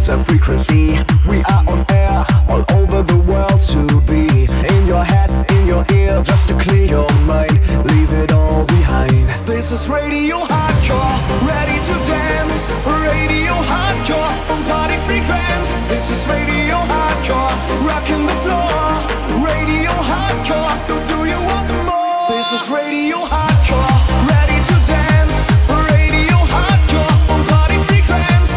choose a frequency. We are on air, all over the world to be. In your head, in your ear, just to clear your mind. Leave it all behind. This is Radio Hardcore, ready to dance. Radio Hardcore, on party frequency. This is Radio Hardcore, rocking the floor. Radio Hardcore, do you want more? This is Radio Hardcore, ready to dance. Radio Hardcore, on party frequency.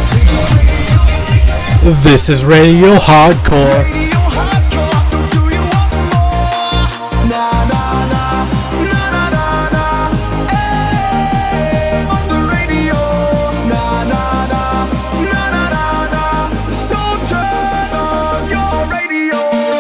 This is Radio Hardcore. Radio Hardcore, do you want more? Na na na, na na na na. Hey, on the radio. Na na na, na na na na. So turn on your radio.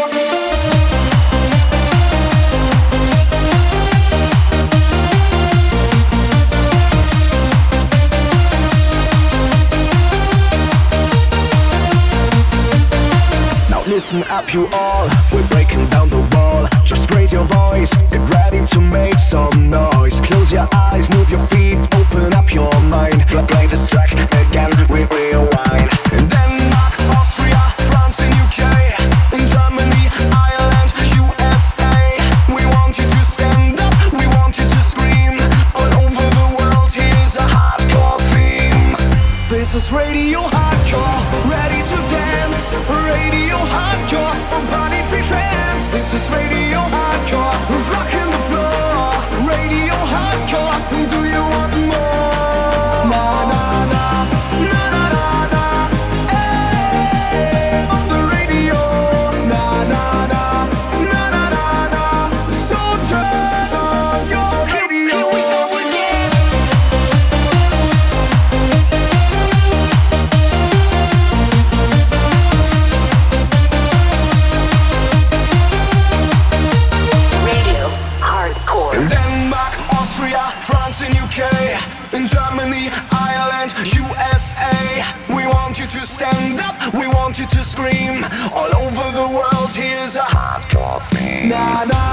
Listen up you all, we're breaking down the wall. Just raise your voice, get ready to make some noise. Close your eyes, move your feet, open up your mind. Play this track again, we rewind. In Denmark, Austria, France and UK, in Germany, Ireland, USA. We want you to stand up, we want you to scream. All over the world, here's a hardcore theme. This is Radio Hardcore, ready to dance. Radio Hardcore, on party frequency. This is Radio Hardcore, rocking the floor. Radio Hardcore, do you want more? Na na na, na na na na. Hey, on the radio. Na na na, na na na na. So turn on your radio. Here we go again. In Denmark, Austria, France and UK, in Germany, Ireland, USA. We want you to stand up, we want you to scream. All over the world, here's a hardcore theme. Na na